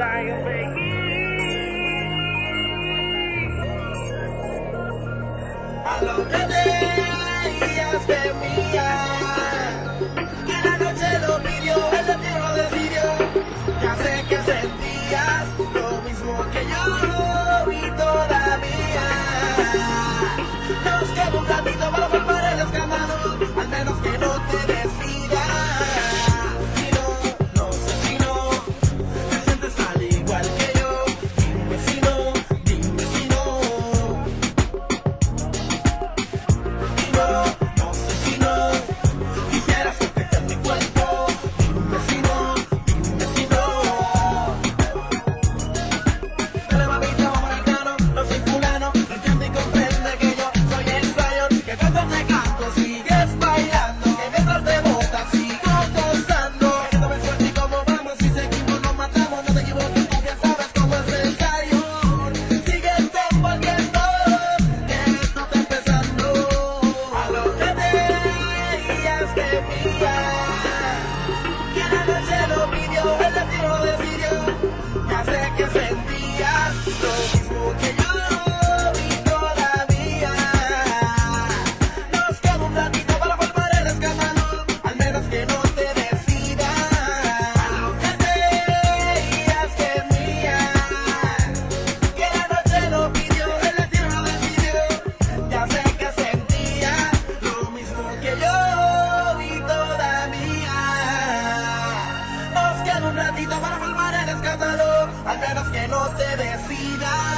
Zion, baby. A lo que veías de mía, que la noche lo pidió, el destino decidió. Ya sé que sentías lo mismo que yo y todavía. Nos queda un ratito para formar el escándalo, al menos que no te decidas. Si no, no sé si no, te sientes al igual que yo. Dime si no, dime si no. No sé si no, quisieras que te mi cuerpo. Dime si no, dime si no. Dale mamita, vamos al grano, no soy fulano. Entiende y comprende que yo soy el Zion. Que cuando te canto sigues bailando, que mientras te botas sigo gozando. Que no me suerte y cómo vamos, si seguimos nos matamos. No te equivoques, tú ya sabes cómo es el Zion. Sigue envolviendo, que esto está empezando. A lo que veías de mía, que la noche lo pidió, el destino decidió. Ya sé que sentías lo mismo que yo y todavía. Nos queda un ratito para formar el escándalo, al menos que no te decidas. A lo que veías de mía, que la noche lo pidió, el destino decidió. Ya sé que sentías lo mismo que yo y todavía. Nos queda un ratito para formar el escándalo, al menos que no te decidas.